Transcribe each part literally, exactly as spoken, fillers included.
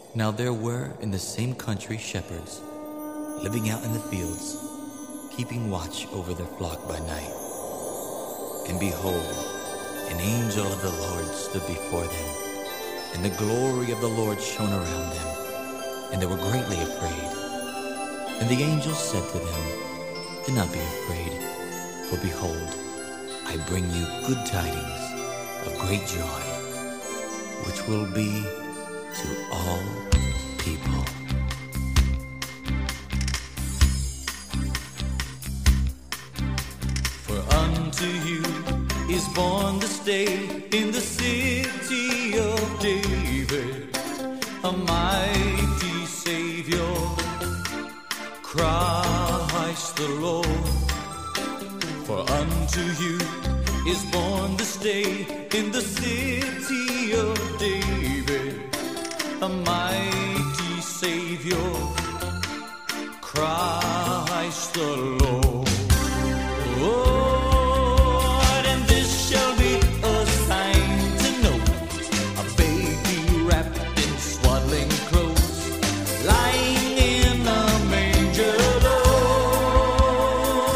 Now there were in the same country shepherds, living out in the fields, keeping watch over their flock by night. And behold, an angel of the Lord stood before them, and the glory of the Lord shone around them, and they were greatly afraid. And the angel said to them, "Do not be afraid, for behold, I bring you good tidings of great joy, which will be to all people." For unto you is born this day in the city of David a mighty Savior, Christ the Lord. For unto you is born this day in the city of David a mighty Savior, Christ the Lord. Oh, and this shall be a sign to know, a baby wrapped in swaddling clothes, lying in a manger low.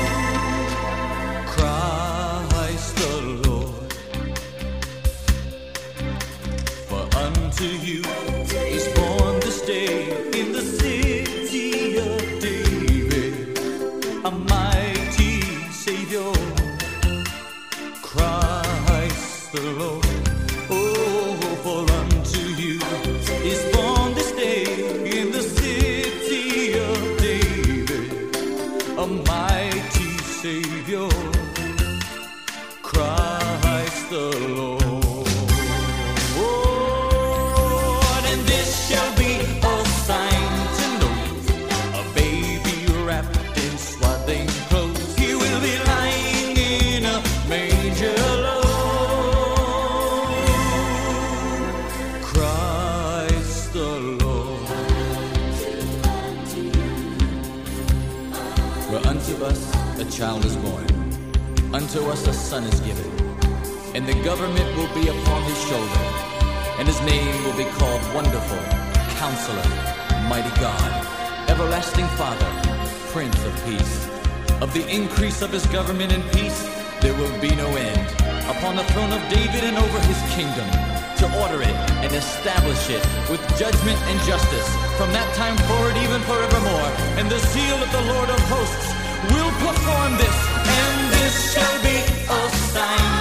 Christ the Lord. For unto you is born this day in the city of David a mighty Savior, Christ the Lord. Oh, for unto you is born this day in the city of David a mighty Savior, Christ the Lord. Oh, and this shall be a sign to know, a baby wrapped in swaddling clothes, he will be lying in a manger low. Christ the Lord. For unto us a child is born, unto us a son is given, and the government will be upon his shoulder, and his name will be called Wonderful, Counselor, Mighty God, Everlasting Father, Prince of Peace. Of the increase of his government and peace there will be no end, upon the throne of David and over his kingdom, to order it and establish it with judgment and justice from that time forward even forevermore. And the zeal of the Lord of hosts will perform this, and this shall be a sign